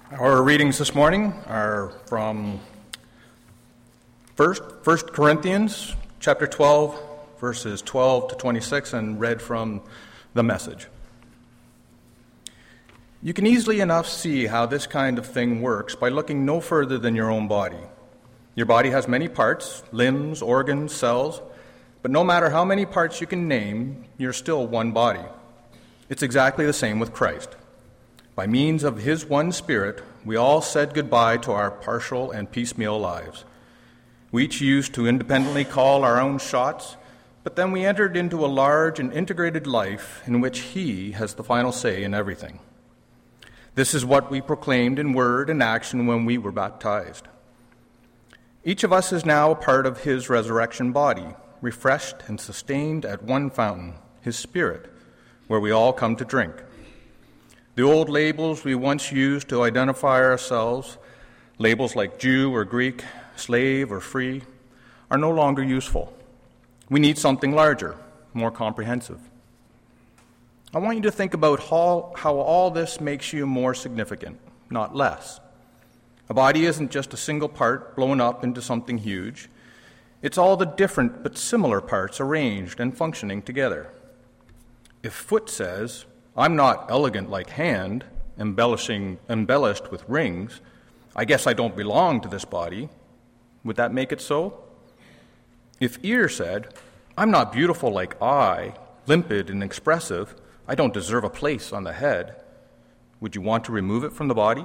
Our readings this morning are from First Corinthians chapter 12, verses 12 to 26, and read from the Message. You can easily enough see how this kind of thing works by looking no further than your own body. Your body has many parts, limbs, organs, cells, but no matter how many parts you can name, you're still one body. It's exactly the same with Christ. By means of his one Spirit, we all said goodbye to our partial and piecemeal lives. We each used to independently call our own shots, but then we entered into a large and integrated life in which he has the final say in everything. This is what we proclaimed in word and action when we were baptized. Each of us is now a part of his resurrection body, refreshed and sustained at one fountain, his Spirit, where we all come to drink. The old labels we once used to identify ourselves, labels like Jew or Greek, slave or free, are no longer useful. We need something larger, more comprehensive. I want you to think about how all this makes you more significant, not less. A body isn't just a single part blown up into something huge. It's all the different but similar parts arranged and functioning together. If foot says, "I'm not elegant like hand, embellished with rings, I guess I don't belong to this body," would that make it so? If ear said, "I'm not beautiful like eye, limpid and expressive, I don't deserve a place on the head," would you want to remove it from the body?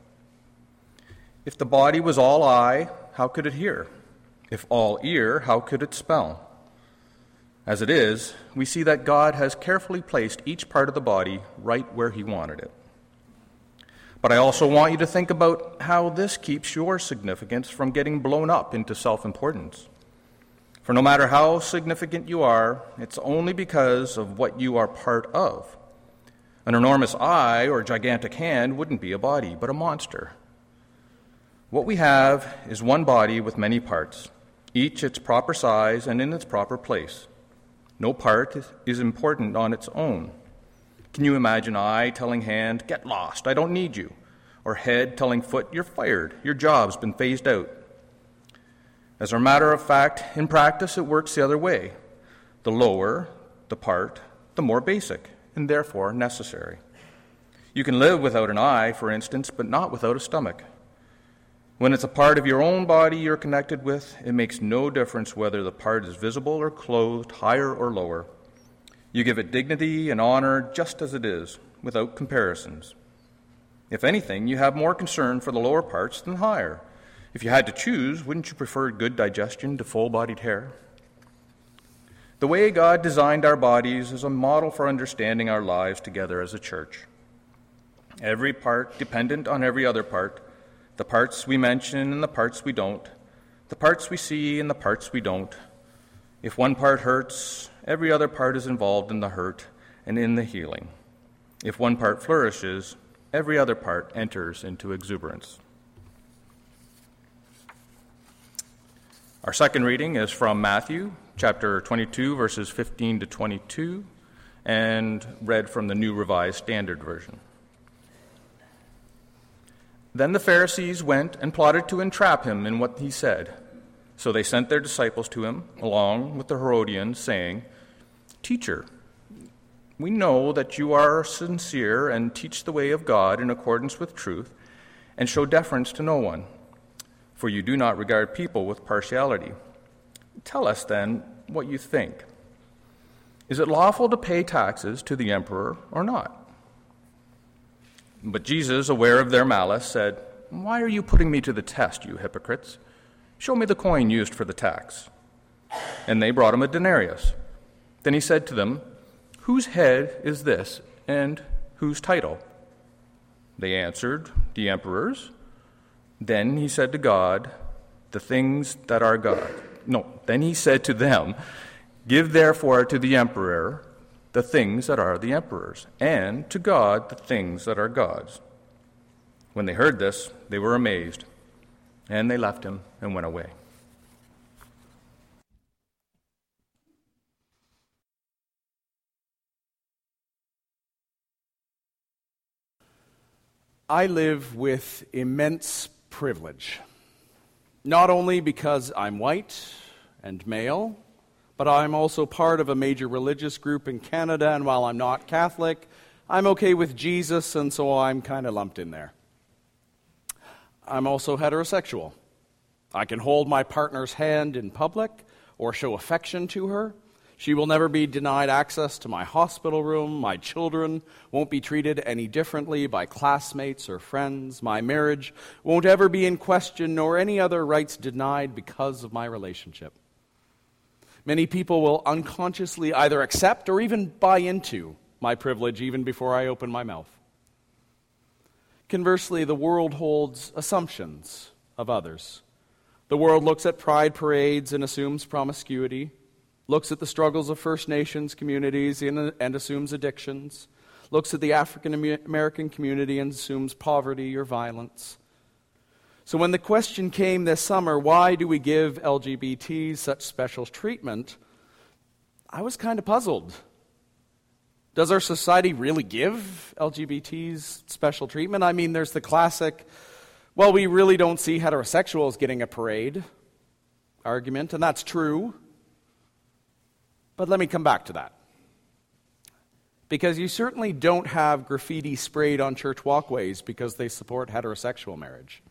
If the body was all eye, how could it hear? If all ear, how could it smell? As it is, we see that God has carefully placed each part of the body right where he wanted it. But I also want you to think about how this keeps your significance from getting blown up into self-importance. For no matter how significant you are, it's only because of what you are part of. An enormous eye or gigantic hand wouldn't be a body, but a monster. What we have is one body with many parts, each its proper size and in its proper place. No part is important on its own. Can you imagine eye telling hand, "Get lost, I don't need you," or head telling foot, "You're fired, your job's been phased out"? As a matter of fact, in practice it works the other way. The lower the part, the more basic, and therefore necessary. You can live without an eye, for instance, but not without a stomach. When it's a part of your own body you're connected with, it makes no difference whether the part is visible or clothed, higher or lower. You give it dignity and honor just as it is, without comparisons. If anything, you have more concern for the lower parts than higher. If you had to choose, wouldn't you prefer good digestion to full-bodied hair? The way God designed our bodies is a model for understanding our lives together as a church. Every part dependent on every other part, the parts we mention and the parts we don't, the parts we see and the parts we don't. If one part hurts, every other part is involved in the hurt and in the healing. If one part flourishes, every other part enters into exuberance. Our second reading is from Matthew, chapter 22, verses 15 to 22, and read from the New Revised Standard Version. Then the Pharisees went and plotted to entrap him in what he said. So they sent their disciples to him, along with the Herodians, saying, "Teacher, we know that you are sincere and teach the way of God in accordance with truth, and show deference to no one, for you do not regard people with partiality. Tell us, then, what you think. Is it lawful to pay taxes to the emperor or not?" But Jesus, aware of their malice, said, "Why are you putting me to the test, you hypocrites? Show me the coin used for the tax." And they brought him a denarius. Then he said to them, "Whose head is this, and whose title?" They answered, "The emperor's." Then he said to God, "The things that are God." Then he said to them, "Give therefore to the emperor the things that are the emperor's, and to God the things that are God's." When they heard this, they were amazed, and they left him and went away. I live with immense privilege, not only because I'm white and male, but I'm also part of a major religious group in Canada, and while I'm not Catholic, I'm okay with Jesus, and so I'm kind of lumped in there. I'm also heterosexual. I can hold my partner's hand in public or show affection to her. She will never be denied access to my hospital room. My children won't be treated any differently by classmates or friends. My marriage won't ever be in question, nor any other rights denied because of my relationship. Many people will unconsciously either accept or even buy into my privilege even before I open my mouth. Conversely, the world holds assumptions of others. The world looks at pride parades and assumes promiscuity, looks at the struggles of First Nations communities and assumes addictions, looks at the African American community and assumes poverty or violence. So when the question came this summer, why do we give LGBTs such special treatment, I was kind of puzzled. Does our society really give LGBTs special treatment? I mean, there's the classic, well, we really don't see heterosexuals getting a parade argument, and that's true. But let me come back to that. Because you certainly don't have graffiti sprayed on church walkways because they support heterosexual marriage.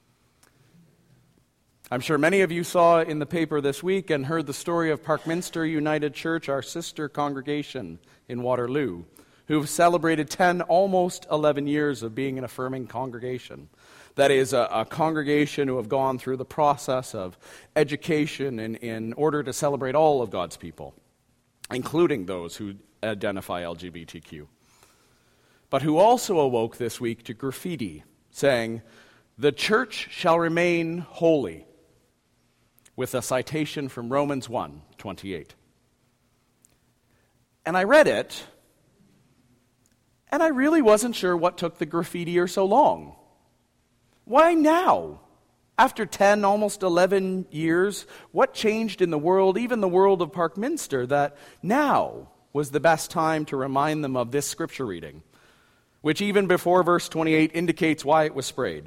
I'm sure many of you saw in the paper this week and heard the story of Parkminster United Church, our sister congregation in Waterloo, who've celebrated 10, almost 11 years of being an affirming congregation. That is, a congregation who have gone through the process of education in order to celebrate all of God's people, including those who identify LGBTQ, but who also awoke this week to graffiti, saying, "The church shall remain holy," with a citation from Romans 1:28. And I read it, and I really wasn't sure what took the graffitier so long. Why now? After 10, almost 11 years, what changed in the world, even the world of Parkminster, that now was the best time to remind them of this scripture reading, which even before verse 28 indicates why it was sprayed.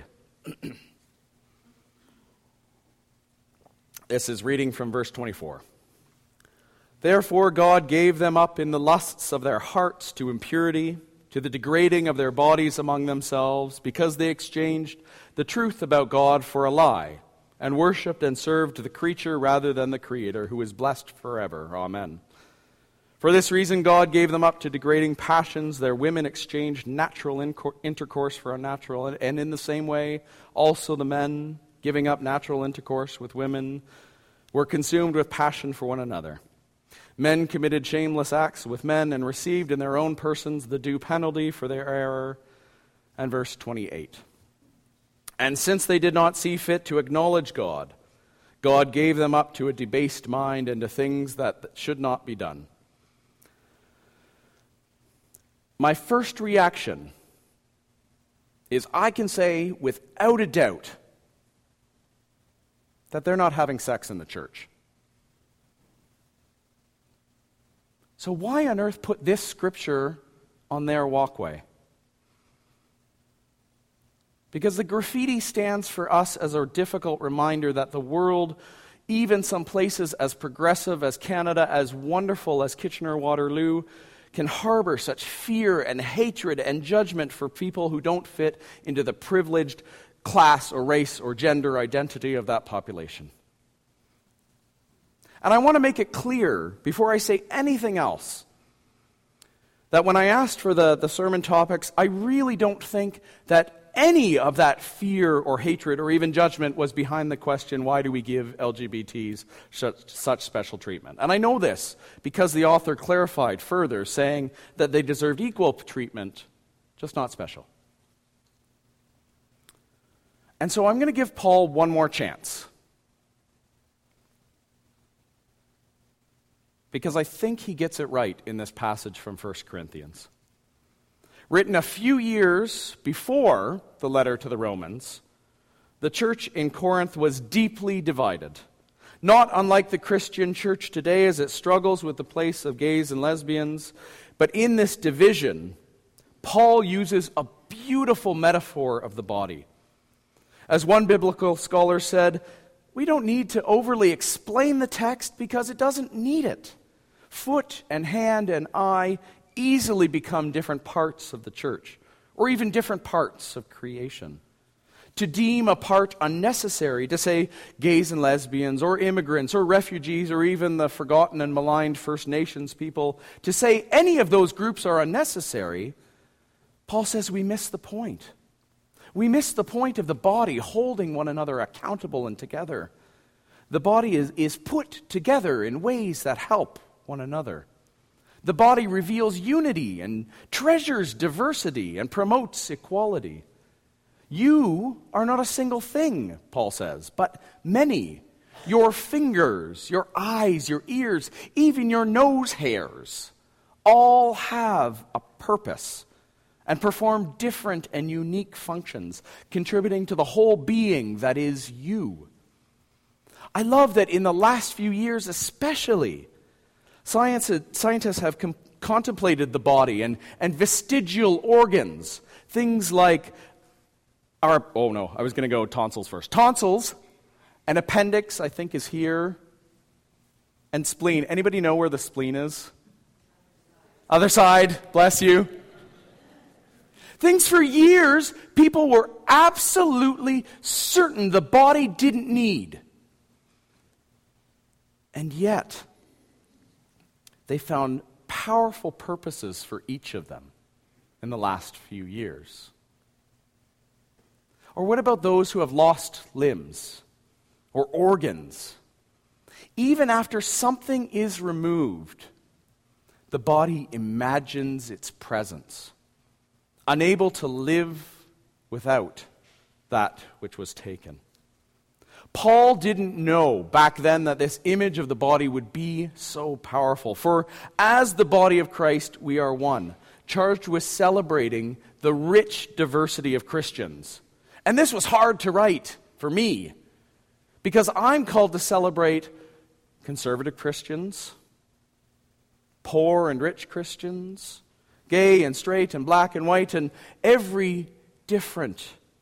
This is reading from verse 24. "Therefore God gave them up in the lusts of their hearts to impurity, to the degrading of their bodies among themselves, because they exchanged the truth about God for a lie, and worshipped and served the creature rather than the Creator, who is blessed forever. Amen. For this reason God gave them up to degrading passions. Their women exchanged natural intercourse for unnatural, and in the same way also the men, giving up natural intercourse with women, were consumed with passion for one another. Men committed shameless acts with men and received in their own persons the due penalty for their error." And verse 28. "And since they did not see fit to acknowledge God, God gave them up to a debased mind and to things that should not be done." My first reaction is I can say without a doubt that they're not having sex in the church. So why on earth put this scripture on their walkway? Because the graffiti stands for us as a difficult reminder that the world, even some places as progressive as Canada, as wonderful as Kitchener-Waterloo, can harbor such fear and hatred and judgment for people who don't fit into the privileged class or race or gender identity of that population. And I want to make it clear, before I say anything else, that when I asked for the sermon topics, I really don't think that any of that fear or hatred or even judgment was behind the question, why do we give LGBTs such special treatment? And I know this because the author clarified further, saying that they deserved equal treatment, just not special. And so I'm going to give Paul one more chance, because I think he gets it right in this passage from 1 Corinthians. Written a few years before the letter to the Romans, the church in Corinth was deeply divided, not unlike the Christian church today as it struggles with the place of gays and lesbians. But in this division, Paul uses a beautiful metaphor of the body. As one biblical scholar said, we don't need to overly explain the text because it doesn't need it. Foot and hand and eye easily become different parts of the church, or even different parts of creation. To deem a part unnecessary, to say gays and lesbians, or immigrants, or refugees, or even the forgotten and maligned First Nations people, to say any of those groups are unnecessary, Paul says we miss the point. We miss the point of the body holding one another accountable and together. The body is put together in ways that help one another. The body reveals unity and treasures diversity and promotes equality. You are not a single thing, Paul says, but many. Your fingers, your eyes, your ears, even your nose hairs, all have a purpose and perform different and unique functions, contributing to the whole being that is you. I love that in the last few years especially, scientists have contemplated the body and vestigial organs, things like tonsils first. Tonsils, an appendix, I think, is here, and spleen. Anybody know where the spleen is? Other side, bless you. Things for years people were absolutely certain the body didn't need. And yet, they found powerful purposes for each of them in the last few years. Or what about those who have lost limbs or organs? Even after something is removed, the body imagines its presence, unable to live without that which was taken. Paul didn't know back then that this image of the body would be so powerful. For as the body of Christ, we are one, charged with celebrating the rich diversity of Christians. And this was hard to write for me, because I'm called to celebrate conservative Christians, poor and rich Christians, gay and straight and black and white, and every different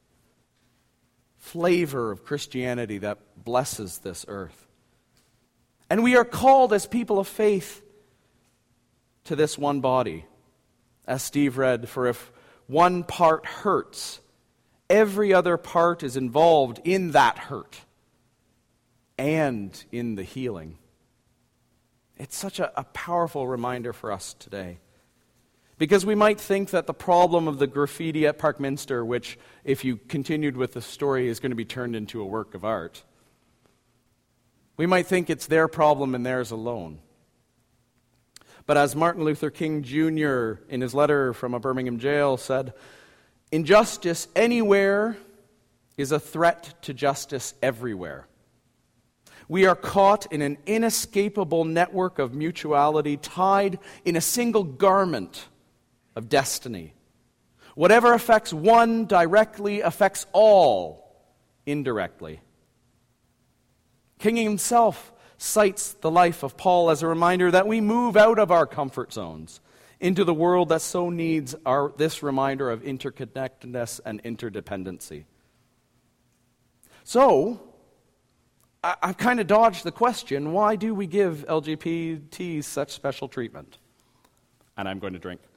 flavor of Christianity that blesses this earth. And we are called as people of faith to this one body. As Steve read, for if one part hurts, every other part is involved in that hurt and in the healing. It's such a powerful reminder for us today. Because we might think that the problem of the graffiti at Parkminster, which, if you continued with the story, is going to be turned into a work of art, we might think it's their problem and theirs alone. But as Martin Luther King Jr., in his letter from a Birmingham jail, said, "Injustice anywhere is a threat to justice everywhere. We are caught in an inescapable network of mutuality, tied in a single garment of destiny. Whatever affects one directly affects all indirectly." King himself cites the life of Paul as a reminder that we move out of our comfort zones into the world that so needs this reminder of interconnectedness and interdependency. So, I've kind of dodged the question, why do we give LGBTs such special treatment? And I'm going to drink.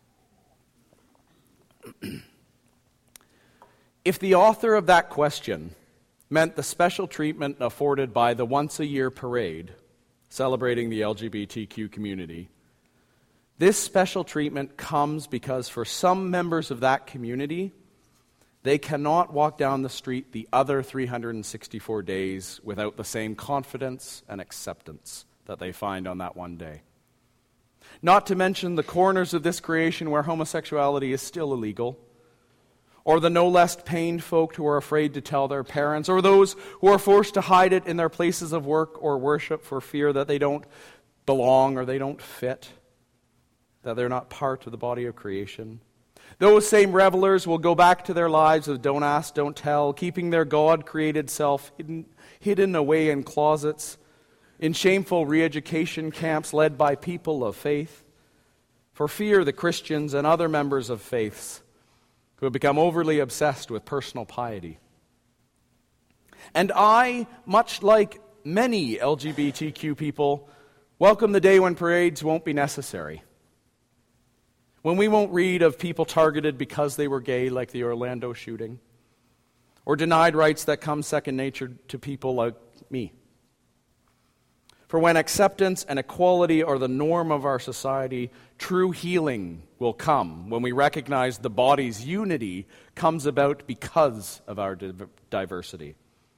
If the author of that question meant the special treatment afforded by the once-a-year parade celebrating the LGBTQ community, this special treatment comes because for some members of that community, they cannot walk down the street the other 364 days without the same confidence and acceptance that they find on that one day. Not to mention the corners of this creation where homosexuality is still illegal, or the no less pained folk who are afraid to tell their parents, or those who are forced to hide it in their places of work or worship for fear that they don't belong or they don't fit, that they're not part of the body of creation. Those same revelers will go back to their lives of don't ask, don't tell, keeping their God-created self hidden away in closets, in shameful re-education camps led by people of faith, for fear the Christians and other members of faiths who have become overly obsessed with personal piety. And I, much like many LGBTQ people, welcome the day when parades won't be necessary. When we won't read of people targeted because they were gay, like the Orlando shooting, or denied rights that come second nature to people like me. For when acceptance and equality are the norm of our society, true healing will come when we recognize the body's unity comes about because of our diversity.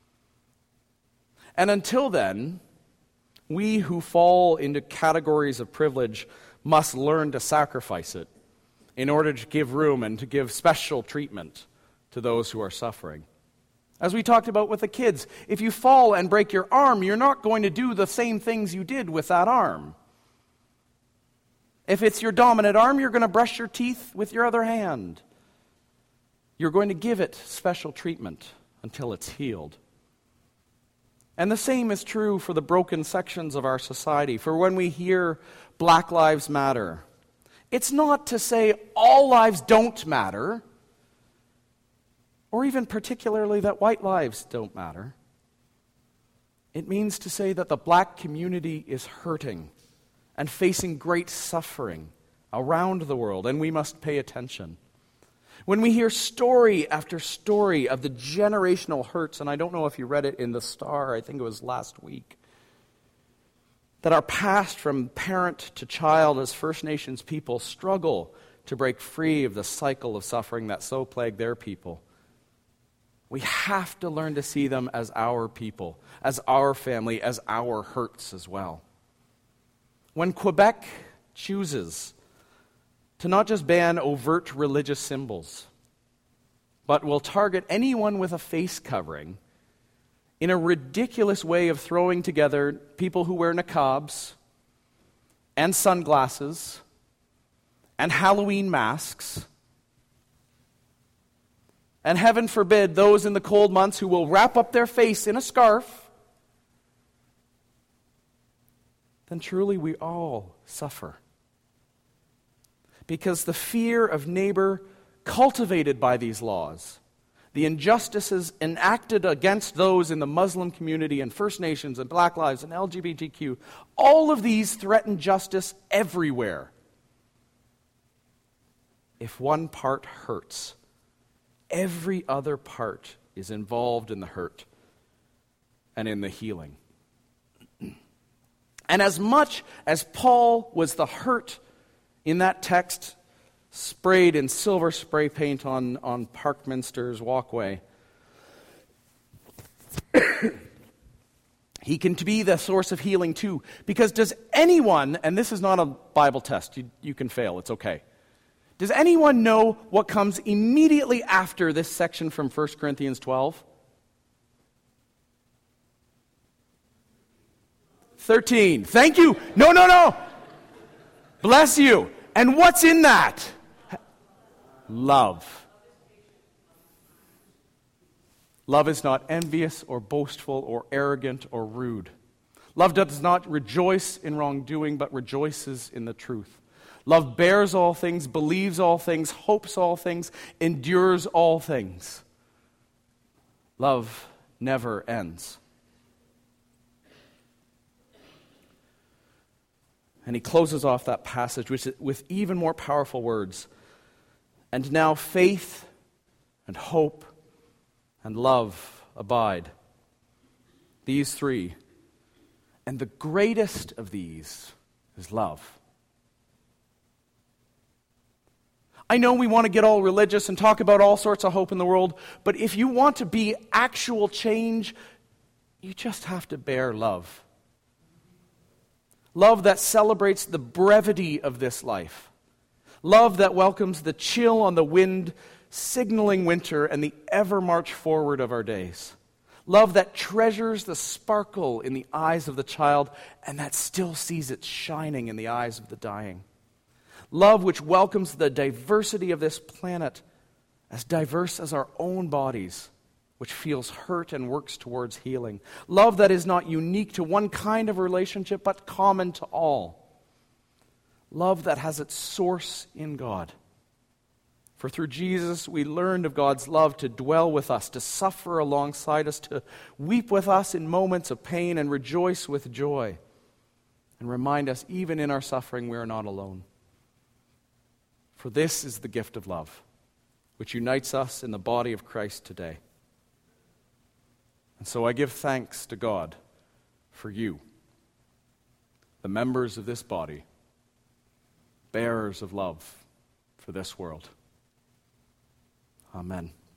And until then, we who fall into categories of privilege must learn to sacrifice it in order to give room and to give special treatment to those who are suffering. As we talked about with the kids, if you fall and break your arm, you're not going to do the same things you did with that arm. If it's your dominant arm, you're going to brush your teeth with your other hand. You're going to give it special treatment until it's healed. And the same is true for the broken sections of our society. For when we hear Black Lives Matter, it's not to say all lives don't matter, or even particularly that white lives don't matter. It means to say that the black community is hurting and facing great suffering around the world, and we must pay attention. When we hear story after story of the generational hurts, and I don't know if you read it in The Star, I think it was last week, that are passed from parent to child as First Nations people struggle to break free of the cycle of suffering that so plague their people. We have to learn to see them as our people, as our family, as our hurts as well. When Quebec chooses to not just ban overt religious symbols, but will target anyone with a face covering in a ridiculous way of throwing together people who wear niqabs and sunglasses and Halloween masks, and heaven forbid those in the cold months who will wrap up their face in a scarf, then truly we all suffer. Because the fear of neighbor cultivated by these laws, the injustices enacted against those in the Muslim community and First Nations and Black Lives and LGBTQ, all of these threaten justice everywhere. If one part hurts, every other part is involved in the hurt and in the healing. And as much as Paul was the hurt in that text, sprayed in silver spray paint on Parkminster's walkway, he can be the source of healing too. Because does anyone, and this is not a Bible test, you can fail, it's okay. Does anyone know what comes immediately after this section from 1 Corinthians 12? 13. Thank you. No. Bless you. And what's in that? Love. Love is not envious or boastful or arrogant or rude. Love does not rejoice in wrongdoing, but rejoices in the truth. Love bears all things, believes all things, hopes all things, endures all things. Love never ends. And he closes off that passage with even more powerful words. And now faith and hope and love abide. These three. And the greatest of these is love. I know we want to get all religious and talk about all sorts of hope in the world, but if you want to be actual change, you just have to bear love. Love that celebrates the brevity of this life. Love that welcomes the chill on the wind, signaling winter and the ever march forward of our days. Love that treasures the sparkle in the eyes of the child and that still sees it shining in the eyes of the dying. Love which welcomes the diversity of this planet, as diverse as our own bodies, which feels hurt and works towards healing. Love that is not unique to one kind of relationship, but common to all. Love that has its source in God. For through Jesus we learned of God's love to dwell with us, to suffer alongside us, to weep with us in moments of pain and rejoice with joy, and remind us even in our suffering we are not alone. For this is the gift of love, which unites us in the body of Christ today. And so I give thanks to God for you, the members of this body, bearers of love for this world. Amen.